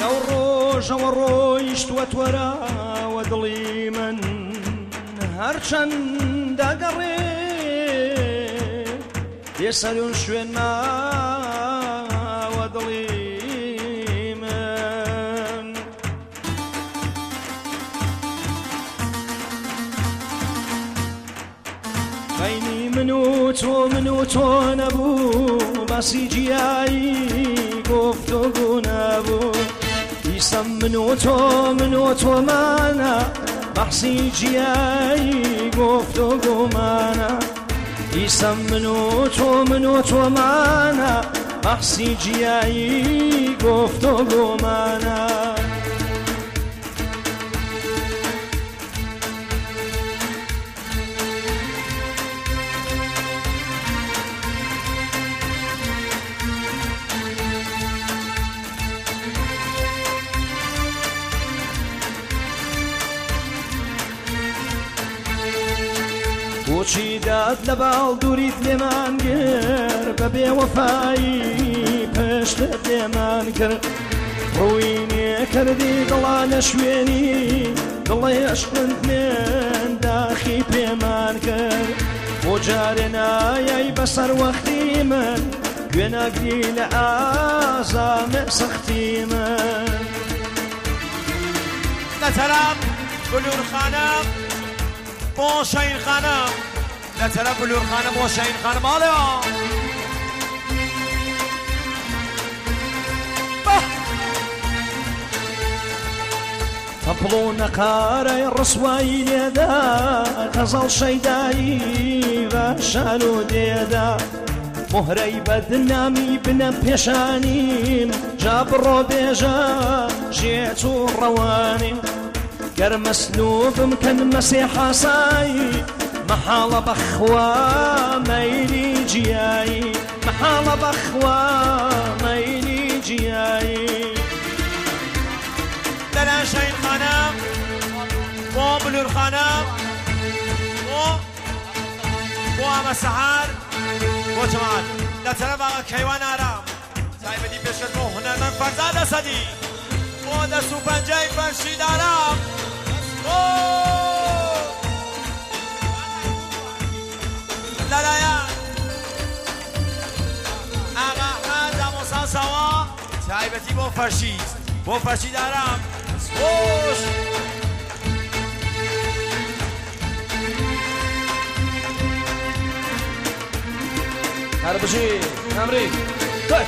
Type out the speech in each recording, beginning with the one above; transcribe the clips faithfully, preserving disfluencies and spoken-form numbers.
لەو ڕۆژەوە ڕۆیشتووە تۆرە و دڵی من هەرچەندە گەڕێ بێسەرون شوێن ماوە دڵی من بەینی من و تۆ من و تۆ نەبوو باسی جیایی گفتوگو نەبوو دیسەم من و تۆ من و تۆمانە بەحسی جیایی گفتوگومانە دیسەم من و تۆ من و تۆمانە بەحسی جیایی گفتوگومانە بۆچی داد لە باڵدووریت لێمان گر بە بێوەفایی پشتت لێمان کرد ڕووی نێکردی دڵانە شوێنی دڵی عشقت لێن داخی پێمان کرد بۆ جارێ نایای بەسەر وەختی من گوێ ناگری لە ئازامێ سەختی من لە تەرەف بلورخانە بۆ شەین خانم لە تەرەف بلور خانم بۆ شەین خانم ئاڵێ تەپڵ و نەقارەی ڕسوایی لێدا تەزەڵ شەیدایی بە شان و دێدا مهرەی بەدنامی بنە پێشانیم جا بڕۆ بێژە ژێت و ڕەوانیم گەر مەسلوبم کەن مەسێ حاسایی مەحاڵە بەخوا مەیلی جیایی مەحاڵە بەخوا مەیلی جیایی لەلا شەین خانم بۆ بلور خانم بۆ بۆ ئەمە سەحار بۆ جەمال لە تەرەف ئاغا کەیوان ئارام تایبەتی پێشکەش بۆ هونەرمەند فەرزاد ئەسەدی بۆ دەست و پەنجەی فەرشید ئارام لەلایەن ئاغا ئەحمەد ئامۆساسەوە تایبەتی بۆ فەرشید بۆ فەرشید ئارام خۆش هەربژی ئەمری کۆی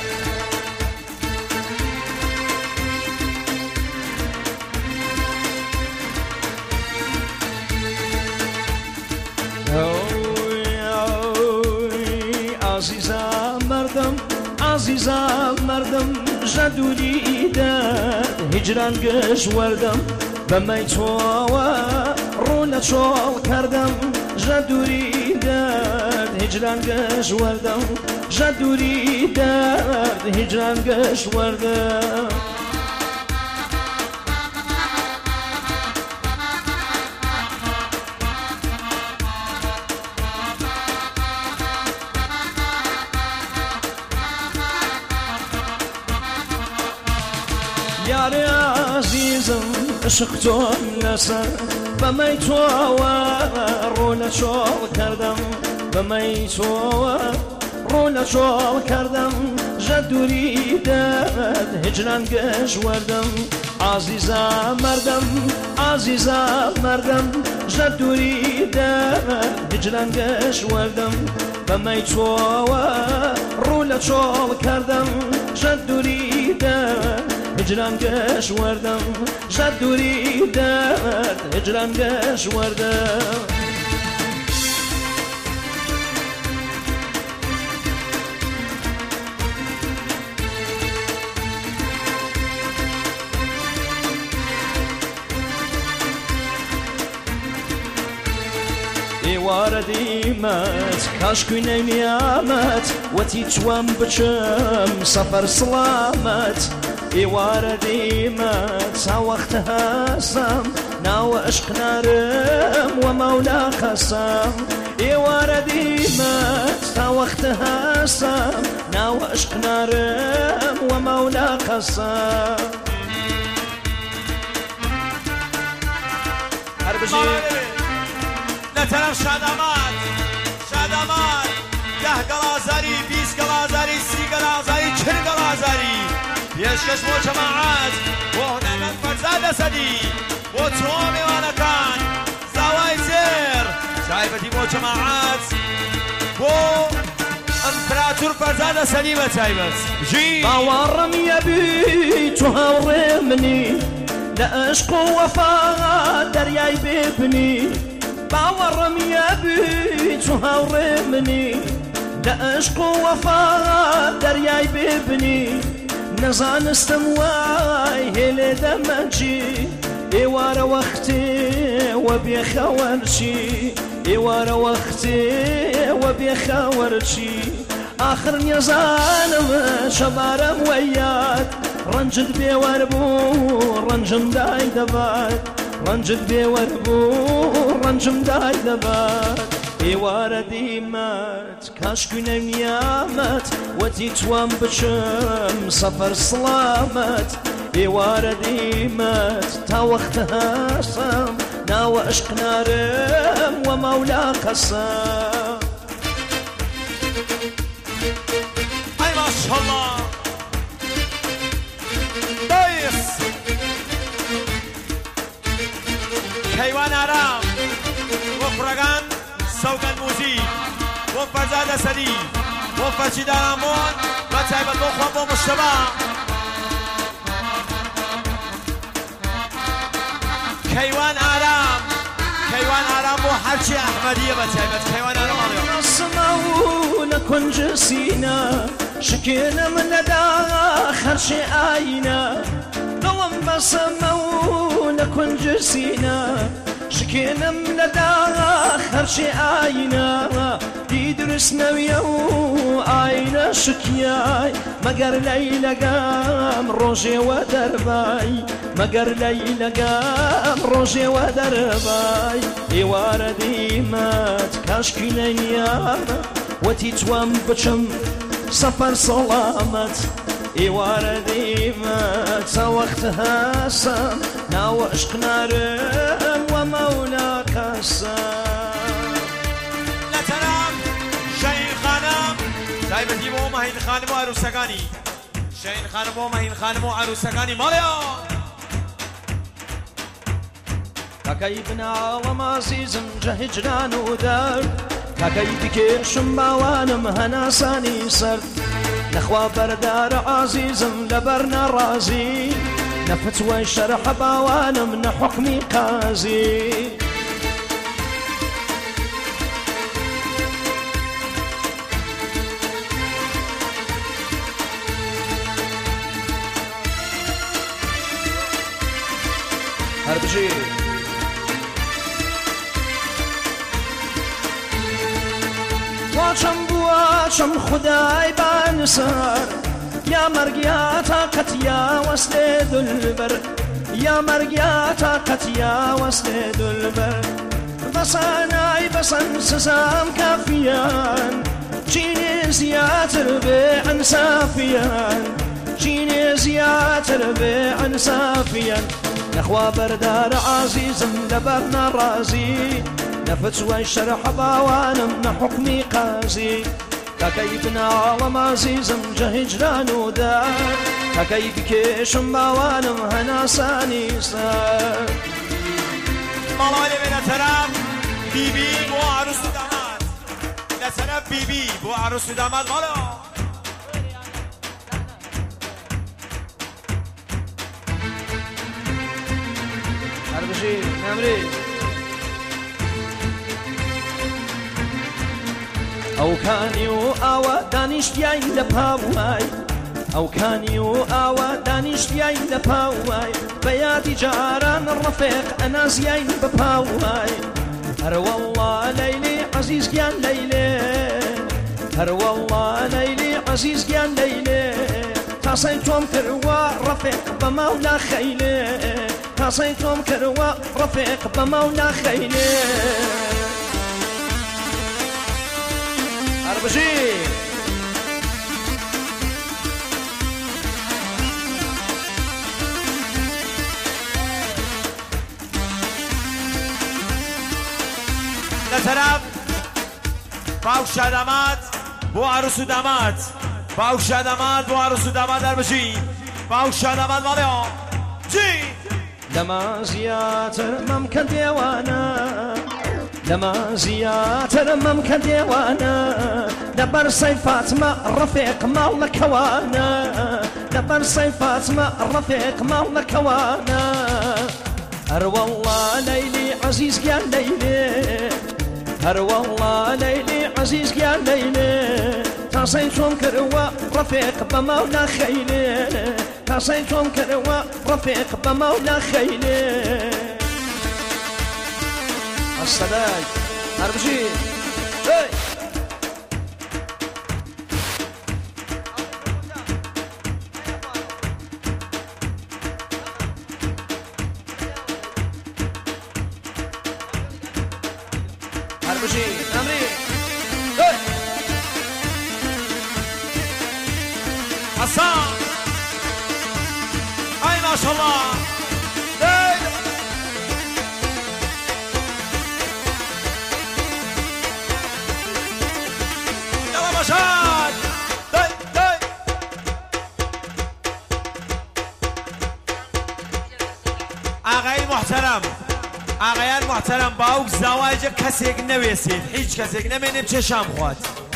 عزیزم مردم عزیزم مردم ژەدوری دەر هیجران گەش وەردەم بەمەی تۆوە ڕوو لە چۆڵ کردم ژەدوری دەر هیجران گەش وەردەم ژەدوری دەر هیجران گەش وەردەم یارێ عزیزم عشق تۆم لەسەر بەمەی تۆوە ڕوو لە چۆڵ کردم بەمەی تۆوە ڕوو لە چۆڵ کردم ژەدوری دەر هیجران گەش وەردەم عزیزم مردم عزیزم مردم ژەدوری دەر هیجران گەش وەردەم بەمەی تۆوە ڕوو لە چۆڵ کردم ژەدوری دەر هجران گەش وەردەم ژەدوری دەر هجران گەش وەردەم ئێوارە دیمەت کاشکوی نەیمیامەت وەتی چوەم بچم سەفەر سڵامەت ئێوارە دیمەت ساوەختە هەسەم ناوە عشق نارم و مەولا خەسەم ئێوارە دیمەت ساوەختە هەسەم ناوە عشق نارم و مەولا خەسەم هربجي لا ترف شادامات شادامات ده قلازاري بيس قلازاري سي قلازاري چل قلازاري يشكش بو جماعات وهنا من فرزاد سدي بو تومي وانا كان زواي زير شايفتي بو جماعات بو امبراطور فرزاد سليمة شايفت جي باورم يبي تهورمني لا اشق وفا درياي ببني باورم يبي تهورمني لا اشق وفا درياي ببني نزان استمواي هلي دمجي ايوار وقتي وبيخورشي ايوار وقتي وبيخورشي اخر يزانم شبارم وياك رنجد بي وربو رنجم داي دبات رنجد بي وربو رنجم داي دبات ايوار ديمات كاش كنا نيامات وتي توام بشم سفر سلامات ايوار ديمات تا وقتها صام ناو عشق نارم ومولا قسام اي ما شاء الله دايس كيوان آرام وفرقان سوق الموزيك وفرزاد سدي وفرشي دارامون بتعب البخوة بو مجتمع كيوان آرام كيوان آرام بو حرشي أحمدية بتعبت كيوان آرام عليهم نصمون كن جسينا شكينا من داخل شي آينا نوم بصمون كن جسينا شكينا من داخل شي آينا يدرسنا ويو آينا شكياي مقر ليلة قام روجي ودرباي مقر ليلة قام روجي ودرباي ايوار ديمات كاشكي لنياما وتيتوام بچم سفر سلامت ايوار ديمات وقتها سام ناو عشق نارم ومولا قسام لا تنام شاهين خانم دايبتي بو مهين خانم وعروسكاني شاهين خانم بو مهين خانم وعروسكاني ماليا تاكاي بن عالم عزيزم جهجران ودار تاكاي بكيشم باوانم هناساني سر نخوا بردار عزيزم لبرنا رازي نفتوى شرح باوانم نحكمي قازي هربجي واشم بواشم خداي بانسار يا مرقيا طاقت يا وسد البر يا مرقيا طاقت يا وسد البر بصاناي بصن سسام كافيان جيني زياتر بيعن سافيان جيني زياتر بيعن سافيان نخوا بردار عزيزم لبرنا رازي نفتوى الشرح باوانم نحكمي قازي تكيفنا عالم عزيزم جهجران ودار تكيف كيشم باوانم هناساني سار مالالي من طرف بيبي بو عروس داماد لطرف بيبي بو عروس داماد مالا هربجي نمري او كانيو اوا دانش ياي لباواي او كانيو اوا دانش ياي لباواي بياتي جاران الرفيق انا زياي بباواي هر والله ليلي عزيز كان ليلي هر والله ليلي عزيز كان ليلي تصيتم كروا رفيق بمولا خيلي تصيتم كروا رفيق بمولا خيلي هربجي طرف باوک شادامات بو عروس و داماد باوک شادامات بو عروس و داماد در بجی باوک شادامات مالیا جی لما زياتر ممكن ديوانا لما زياتر ممكن ديوانا لبر صيفات ما رفيق مال كوانا لبر صيفات ما رفيق مال كوانا هر والله ليلي عزيز يا ليلي هر والله ليلي عزيز يا ليلي تصيتهم كروا رفيق بمولا خيلي تصيتهم كروا رفيق بمولا خيلي الصداي هربجي هاي هربجي امري هاي حسان اي ما شاء الله هاي يلا مشاد هاي هاي آقای محترم آقایان محترم باوک زواج کسیک نویسید هیچ کسیک نمینیم چشم خواد